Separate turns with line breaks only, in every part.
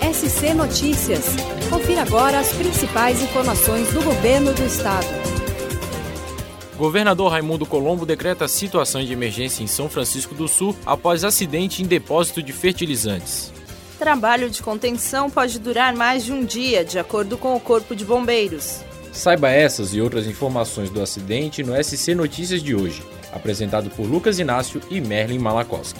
SC Notícias. Confira agora as principais informações do governo do estado.
Governador Raimundo Colombo decreta situação de emergência em São Francisco do Sul após acidente em depósito de fertilizantes.
Trabalho de contenção pode durar mais de um dia, de acordo com o Corpo de Bombeiros.
Saiba essas e outras informações do acidente no SC Notícias de hoje, apresentado por Lucas Inácio e Merlin Malakoski.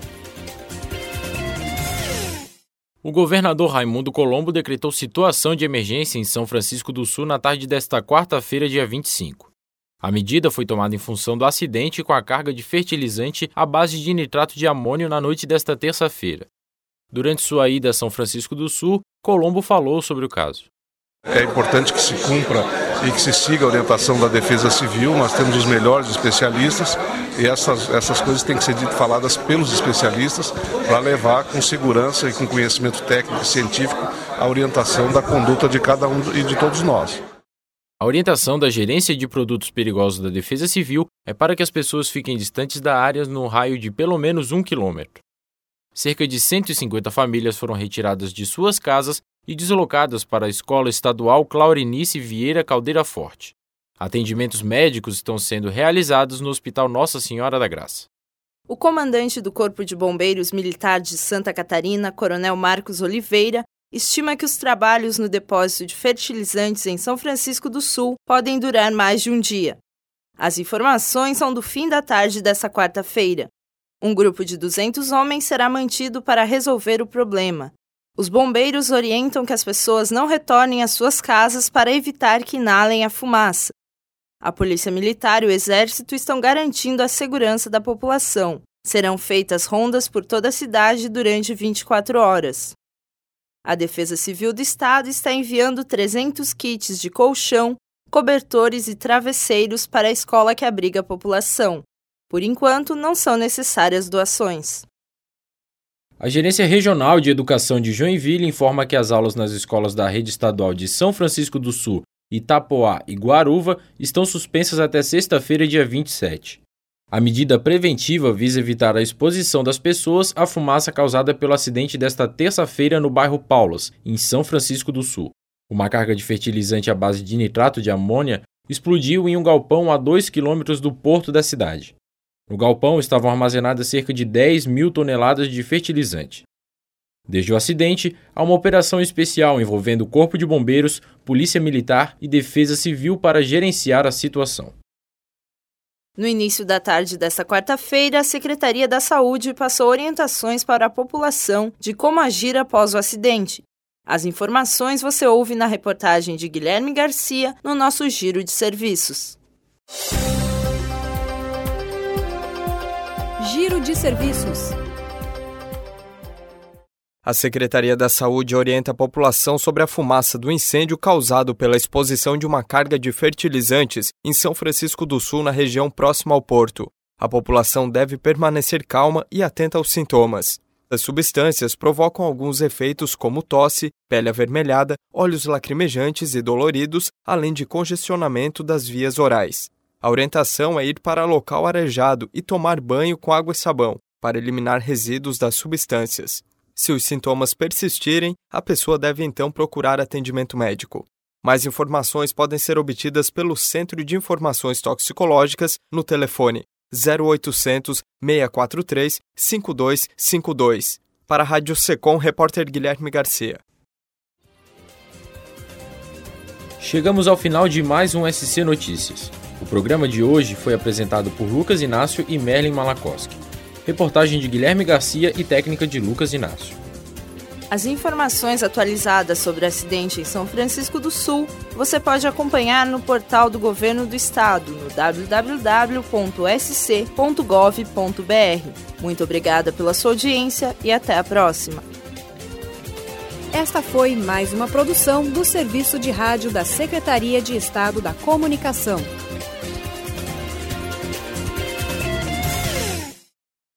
O governador Raimundo Colombo decretou situação de emergência em São Francisco do Sul na tarde desta quarta-feira, dia 25. A medida foi tomada em função do acidente com a carga de fertilizante à base de nitrato de amônio na noite desta terça-feira. Durante sua ida a São Francisco do Sul, Colombo falou sobre o caso.
É importante que se cumpra e que se siga a orientação da Defesa Civil. Nós temos os melhores especialistas e essas coisas têm que ser faladas pelos especialistas para levar com segurança e com conhecimento técnico e científico a orientação da conduta de cada um e de todos nós.
A orientação da Gerência de Produtos Perigosos da Defesa Civil é para que as pessoas fiquem distantes da área no raio de pelo menos 1 quilômetro. Cerca de 150 famílias foram retiradas de suas casas e deslocadas para a Escola Estadual Claurinice Vieira Caldeira Forte. Atendimentos médicos estão sendo realizados no Hospital Nossa Senhora da Graça.
O comandante do Corpo de Bombeiros Militar de Santa Catarina, Coronel Marcos Oliveira, estima que os trabalhos no depósito de fertilizantes em São Francisco do Sul podem durar mais de um dia. As informações são do fim da tarde desta quarta-feira. Um grupo de 200 homens será mantido para resolver o problema. Os bombeiros orientam que as pessoas não retornem às suas casas para evitar que inalem a fumaça. A Polícia Militar e o Exército estão garantindo a segurança da população. Serão feitas rondas por toda a cidade durante 24 horas. A Defesa Civil do Estado está enviando 300 kits de colchão, cobertores e travesseiros para a escola que abriga a população. Por enquanto, não são necessárias doações.
A Gerência Regional de Educação de Joinville informa que as aulas nas escolas da rede estadual de São Francisco do Sul, Itapoá e Guaruva estão suspensas até sexta-feira, dia 27. A medida preventiva visa evitar a exposição das pessoas à fumaça causada pelo acidente desta terça-feira no bairro Paulas, em São Francisco do Sul. Uma carga de fertilizante à base de nitrato de amônia explodiu em um galpão a 2 quilômetros do porto da cidade. No galpão estavam armazenadas cerca de 10 mil toneladas de fertilizante. Desde o acidente, há uma operação especial envolvendo o Corpo de Bombeiros, Polícia Militar e Defesa Civil para gerenciar a situação.
No início da tarde desta quarta-feira, a Secretaria da Saúde passou orientações para a população de como agir após o acidente. As informações você ouve na reportagem de Guilherme Garcia no nosso Giro de Serviços.
Giro de Serviços.
A Secretaria da Saúde orienta a população sobre a fumaça do incêndio causado pela exposição de uma carga de fertilizantes em São Francisco do Sul, na região próxima ao porto. A população deve permanecer calma e atenta aos sintomas. As substâncias provocam alguns efeitos como tosse, pele avermelhada, olhos lacrimejantes e doloridos, além de congestionamento das vias orais. A orientação é ir para local arejado e tomar banho com água e sabão, para eliminar resíduos das substâncias. Se os sintomas persistirem, a pessoa deve então procurar atendimento médico. Mais informações podem ser obtidas pelo Centro de Informações Toxicológicas no telefone 0800 643 5252. Para a Rádio Secom, repórter Guilherme Garcia.
Chegamos ao final de mais um SC Notícias. O programa de hoje foi apresentado por Lucas Inácio e Merlin Malakoski. Reportagem de Guilherme Garcia e técnica de Lucas Inácio.
As informações atualizadas sobre o acidente em São Francisco do Sul você pode acompanhar no portal do Governo do Estado, no www.sc.gov.br. Muito obrigada pela sua audiência e até a próxima.
Esta foi mais uma produção do Serviço de Rádio da Secretaria de Estado da Comunicação.